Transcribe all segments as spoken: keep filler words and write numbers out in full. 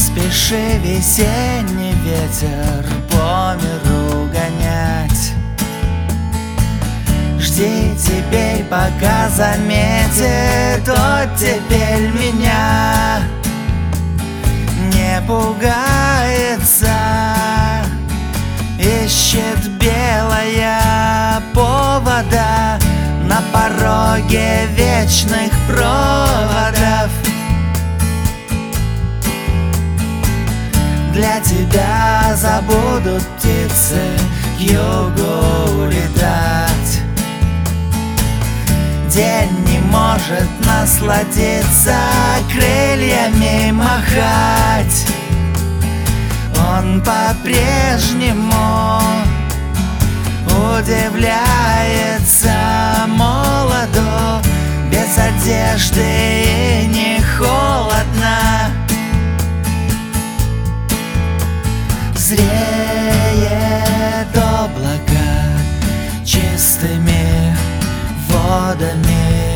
спеши весенний ветер по миру гонять. Жди теперь, пока заметит оттепель меня. Не пугается, ищет белая повода на пороге вечных проводов. Для тебя забудут птицы к югу улетать. День не может насладиться крыльями махать. Он по-прежнему удивляется молоду, без одежды и не холодно. Зреет облако чистыми водами,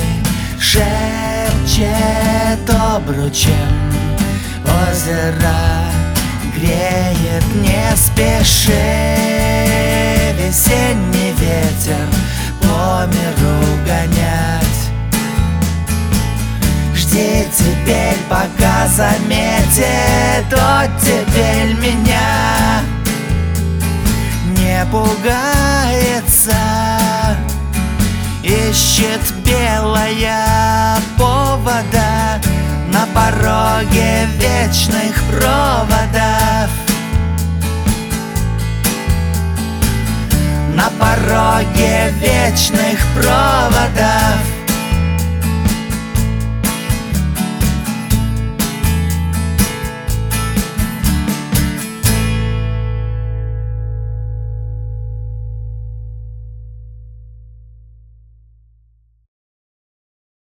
шепчет обручем озера, греет, не спеши весенний ветер по миру гонять. Жди теперь, пока заметит оттепель меня. Не пугается, ищет белая повода на пороге вечных проводов. На пороге вечных проводов.